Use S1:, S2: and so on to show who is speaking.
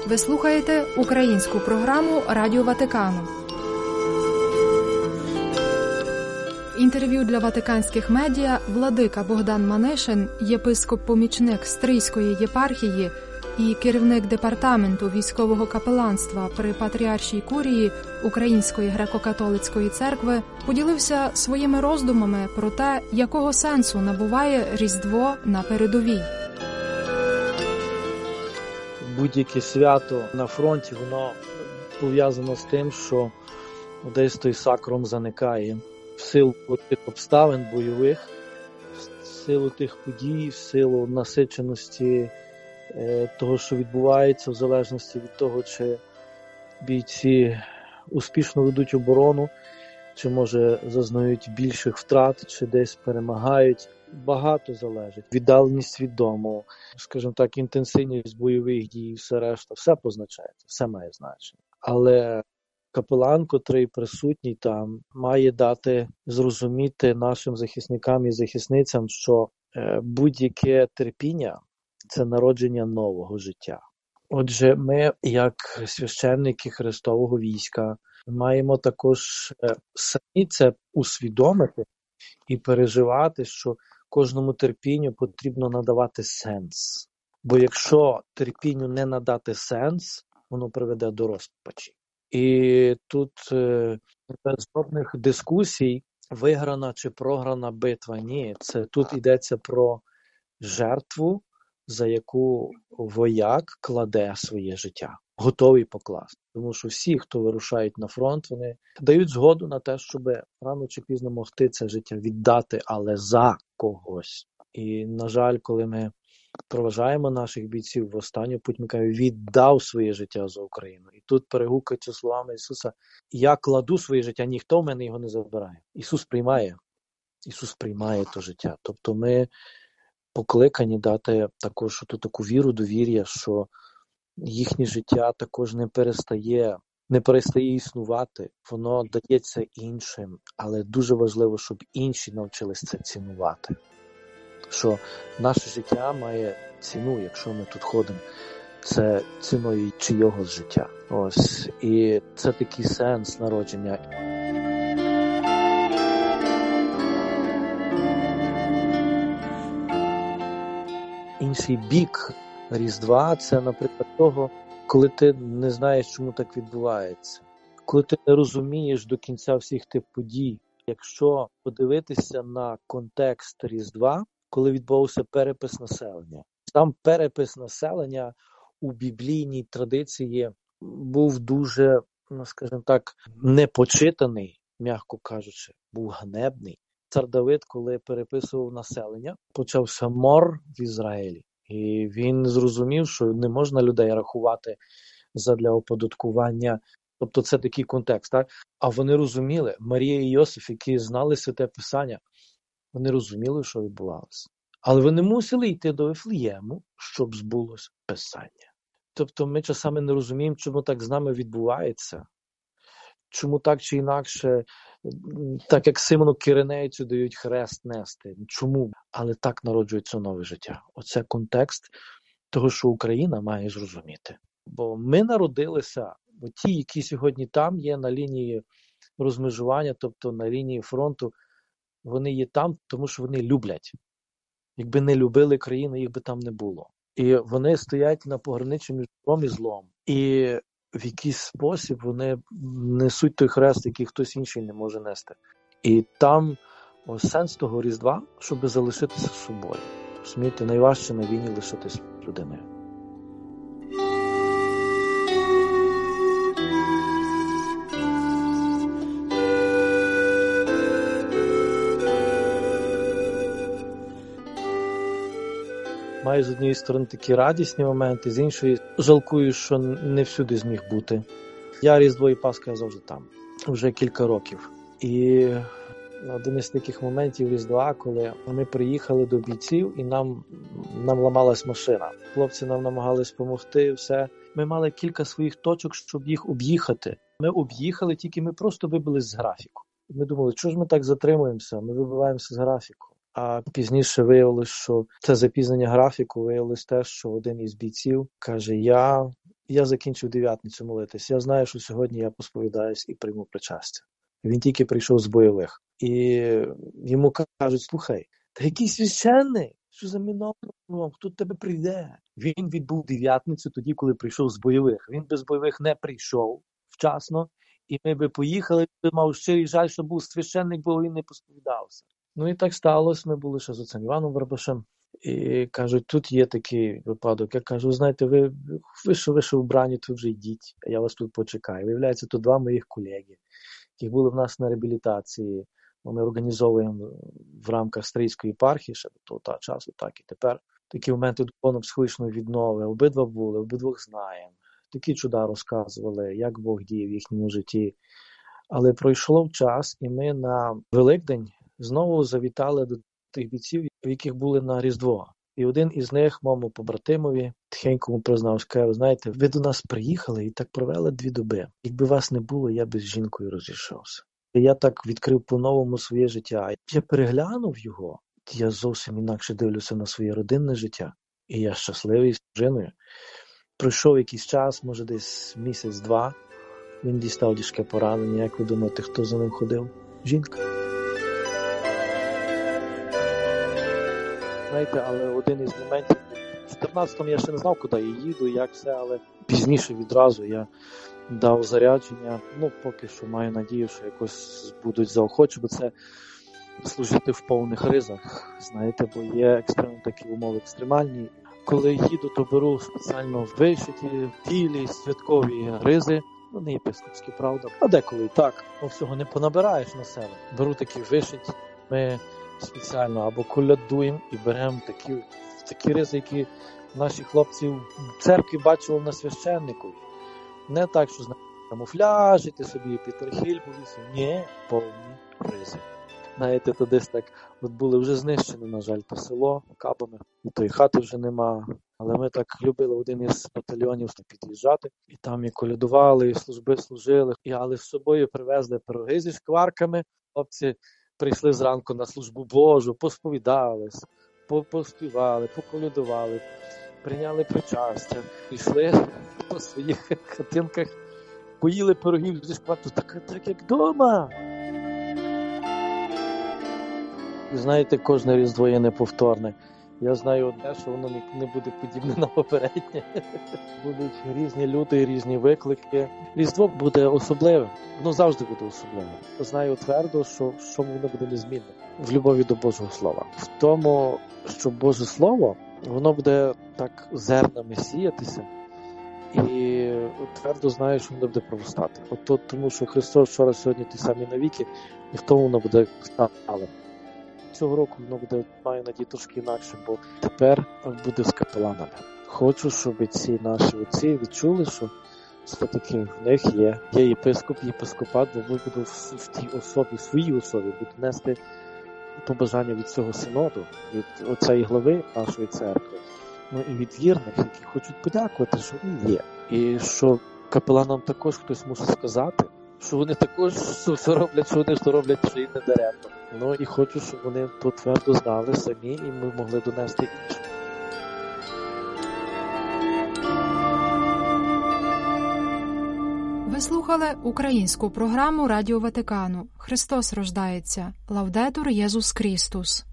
S1: Ви слухаєте українську програму Радіо Ватикану. Інтерв'ю для ватиканських медіа владика Богдан Манишин, єпископ-помічник Стрийської єпархії і керівник департаменту військового капеланства при Патріаршій курії Української греко-католицької церкви, поділився своїми роздумами про те, якого сенсу набуває Різдво на передовій.
S2: Будь-яке свято на фронті, воно пов'язано з тим, що десь той сакром заникає. В силу тих обставин бойових, в силу тих подій, в силу насиченості того, що відбувається, в залежності від того, чи бійці успішно ведуть оборону, чи, може, зазнають більших втрат, чи десь перемагають. Багато залежить. Віддаленість від дому, скажімо так, інтенсивність бойових дій, все решта, все позначається, все має значення. Але капелан, котрий присутній там, має дати зрозуміти нашим захисникам і захисницям, що будь-яке терпіння – це народження нового життя. Отже, ми, як священники Христового війська, маємо також самі це усвідомити і переживати, що кожному терпінню потрібно надавати сенс. Бо якщо терпінню не надати сенс, воно приведе до розпачі. І тут без жодних дискусій, виграна чи програна битва, ні. Тут йдеться про жертву, за яку вояк кладе своє життя. Готовий покласти. Тому що всі, хто вирушають на фронт, вони дають згоду на те, щоб рано чи пізно могти це життя віддати, але за когось. І, на жаль, коли ми проважаємо наших бійців в останню путь, ми кажемо, віддав своє життя за Україну. І тут перегукується словами Ісуса: я кладу своє життя, ніхто в мене його не забирає. Ісус приймає то життя. Тобто ми покликані дати також таку віру, довір'я, що їхнє життя також не перестає існувати, воно дається іншим, але дуже важливо, щоб інші навчились це цінувати. Що наше життя має ціну, якщо ми тут ходимо, це ціною чийогось життя. Ось. І це такий сенс народження. Інший бік Різдва – це, наприклад, того, коли ти не знаєш, чому так відбувається. Коли ти не розумієш до кінця всіх тих подій. Якщо подивитися на контекст Різдва, коли відбувався перепис населення. Сам перепис населення у біблійній традиції був дуже, скажімо так, непочитаний, м'яко кажучи, був ганебний. Цар Давид, коли переписував населення, почався мор в Ізраїлі. І він зрозумів, що не можна людей рахувати задля оподаткування. Тобто це такий контекст, так? А вони розуміли, Марія і Йосиф, які знали Святе Писання, вони розуміли, що відбувалося. Але вони мусили йти до Вифлеєму, щоб збулося Писання. Тобто ми часами не розуміємо, чому так з нами відбувається. Чому так чи інакше, так як Симону Киринейцю дають хрест нести. Чому? Але так народжується нове життя. Оце контекст того, що Україна має зрозуміти. Бо ми народилися, бо ті, які сьогодні там є на лінії розмежування, тобто на лінії фронту, вони є там, тому що вони люблять. Якби не любили країну, їх би там не було. І вони стоять на пограничі між добром і злом. І в якийсь спосіб вони несуть той хрест, який хтось інший не може нести. І там сенс того Різдва, щоб залишитися собою. Розумієте, найважче на війні лишитись людиною. Маю з однієї сторони такі радісні моменти, з іншої жалкую, що не всюди зміг бути. Я Різдво і Пасха завжди там, вже кілька років. І один із таких моментів Різдва, коли ми приїхали до бійців і нам ламалась машина. Хлопці нам намагались допомогти, все. Ми мали кілька своїх точок, щоб їх об'їхати. Ми об'їхали, тільки ми просто вибились з графіку. Ми думали, чого ж ми так затримуємося, ми вибиваємося з графіку. А пізніше виявилось, що це запізнення графіку, виявилось те, що один із бійців каже, я я закінчив дев'ятницю молитись. Я знаю, що сьогодні я посповідаюсь і прийму причастя. Він тільки прийшов з бойових. І йому кажуть, слухай, та який священник? Що за міном? Хто до тебе прийде? Він відбув дев'ятницю тоді, коли прийшов з бойових. Він без бойових не прийшов вчасно. І ми би поїхали, мав щирий жаль, що був священник, бо він не посповідався. Ну і так сталося. Ми були ще з отцем Іваном Барбашем. І кажуть, тут є такий випадок. Я кажу, знаєте, ви що вбрані, тут вже йдіть, а я вас тут почекаю. Виявляється, тут два моїх колеги, які були в нас на реабілітації. Ми організовуємо в рамках Стрийської єпархії, ще до того часу, так і тепер. Такі моменти духовно-психологічної віднови. Обидва були, обидвох знаємо. Такі чуда розказували, як Бог діє в їхньому житті. Але пройшов час, і ми на Великдень знову завітали до тих бійців, в яких були на Різдво. І один із них, моєму побратимові, тихенько признав, сказав, знаєте, ви до нас приїхали і так провели 2 доби. Якби вас не було, я би з жінкою розійшовся. І я так відкрив по-новому своє життя. Я переглянув його, я зовсім інакше дивлюся на своє родинне життя. І я щасливий з дружиною. Пройшов якийсь час, може десь місяць-два, він дістав тяжке поранення. Як ви думаєте, хто за ним ходив? Жінка. Знаєте, але один із моментів, в 14-му я ще не знав, куди я їду, як все, але пізніше відразу я дав зарядження. Поки що маю надію, що якось будуть заохочі, бо це служити в повних ризах, знаєте, бо є такі умови екстремальні. Коли їду, то беру спеціально вишиті, білі, святкові ризи, не єпископські, правда, а деколи і так, всього не понабираєш на себе. Беру такі вишиті, ми спеціально або колядуємо і беремо такі ризи, які наші хлопці в церкві бачили на священнику. Не так, що камуфляжі, ти собі Петрохіль повісив. Ні, повні ризи. Знаєте, то десь так, були вже знищені, на жаль, то село кабами, і тої хати вже нема. Але ми так любили один із батальйонів під'їжджати, і там і колядували, і служби служили. Але з собою привезли пироги зі шкварками. Хлопці прийшли зранку на службу Божу, посповідались, поспівали, поколядували, прийняли причастя, пішли по своїх хатинках, поїли пирогів зі шкварками, так як вдома. І знаєте, кожне Різдво є неповторне. Я знаю одне, що воно не буде подібне на попереднє. Будуть різні люди, різні виклики. Різдво буде особливим. Воно завжди буде особливим. Знаю твердо, що воно буде незмінне. В любові до Божого Слова. В тому, що Боже Слово, воно буде так зернами сіятися. І твердо знаю, що воно буде проростати. Тому що Христос вчора, сьогодні ті самі навіки, і в тому воно буде сталим. Цього року воно буде, маю надію, трошки інакше, бо тепер буде з капеланами. Хочу, щоб ці наші отці відчули, що все-таки в них є єпископат, бо ми будемо в тій особі, в своїй особі, будуть нести побажання від цього синоду, від оцеї глави нашої церкви, і від вірних, які хочуть подякувати, що він є. І що капеланам також хтось мусить сказати, що вони також все роблять, що вони ж роблять, що їм не даремно. І хочу, щоб вони то твердо знали самі, і ми могли донести іншим.
S1: Ви слухали українську програму Радіо Ватикану. Христос рождається. Лаудетур Єсус Христос.